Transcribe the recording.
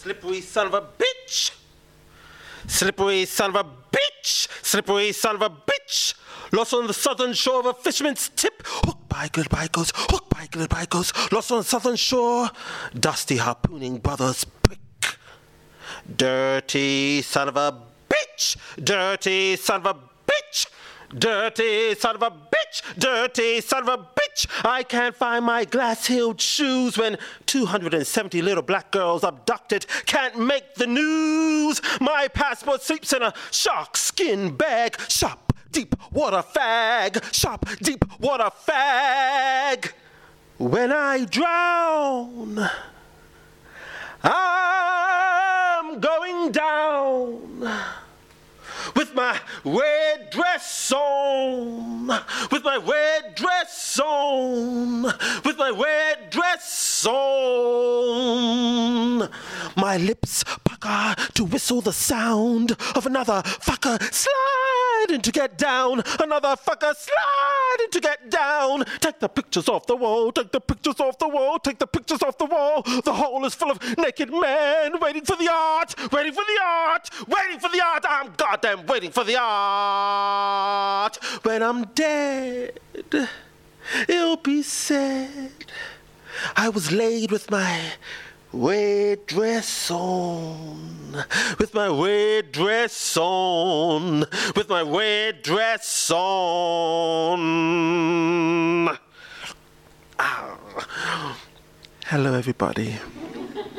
Slippery son of a bitch. Slippery son of a bitch. Slippery son of a bitch. Lost on the southern shore of a fisherman's tip. Hooked by glitter by goes. Hooked by glitter by goes. Lost on the southern shore. Dusty harpooning brothers prick. Dirty son of a bitch. Dirty son of a bitch. Dirty son of a bitch, dirty son of a bitch. I can't find my glass-heeled shoes when 270 little black girls abducted can't make the news. My passport sleeps in a shark skin bag. Sharp, deep water fag. Sharp, deep water fag. When I drown, I'm going down. With my red dress on, with my red dress on, with my red dress on. My lips pucker to whistle the sound of another fucker sliding to get down, another fucker sliding to get down. Take the pictures off the wall, take the pictures off the wall, take the pictures off the wall. The hole is full of naked men waiting for the art, waiting for the art, waiting for the art. I'm goddamn waiting for the art. When I'm dead, it'll be said I was laid with my red dress on, with my red dress on, with my red dress on. Hello, everybody.